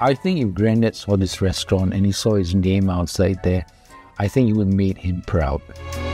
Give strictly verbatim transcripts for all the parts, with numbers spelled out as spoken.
I think if Granddad saw this restaurant and he saw his name outside there, I think it would have made him proud.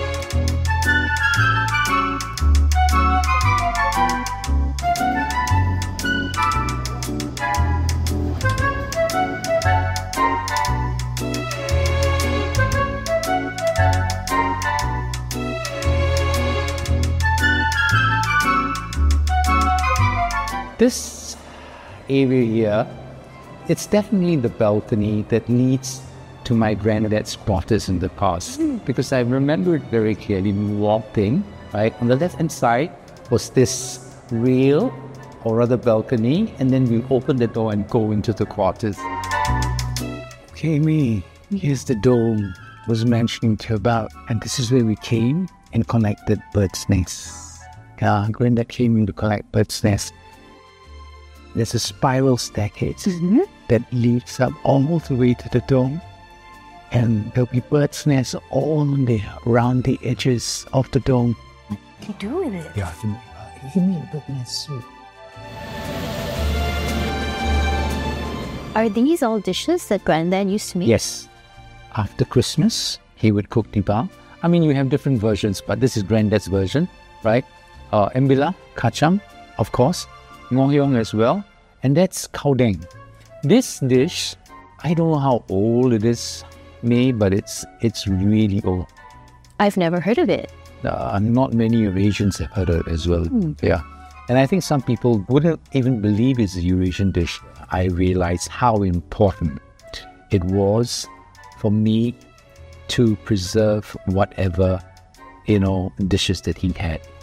This area here, it's definitely the balcony that leads to my granddad's quarters in the past. Mm. Because I remember it very clearly. We walked in, right? On the left-hand side was this rail, or rather balcony, and then we open the door and go into the quarters. Okay, me, here's the dome I was mentioning to you about, and this is where we came and collected bird's nests. Uh, Granddad came in to collect bird's nests. There's a spiral staircase mm-hmm. that leads up all the way to the dome. And there'll be bird's nests all on the, around the edges of the dome. What do you do with it? Yeah, give me a bird's nest soup. Are these all dishes that Granddad used to make? Yes. After Christmas, he would cook nibal. I mean, we have different versions, but this is Granddad's version, right? Uh, Embila, kacang, of course. Ngoh hiang as well, and that's kaudeng. This dish, I don't know how old it is made, but it's it's really old. I've never heard of it. Uh, not many Eurasians have heard of it as well. Mm. Yeah, and I think some people wouldn't even believe it's a Eurasian dish. I realized how important it was for me to preserve whatever, you know, dishes that he had.